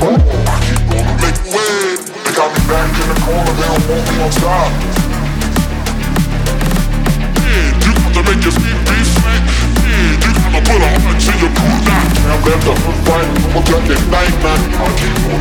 Make way, they got me back in the corner, they don't want me on top. Yeah, you got to make your feet be smack. Yeah, you got to put a heart to your cool down. I'm left up and fight, I'm a jacket night, man. I keep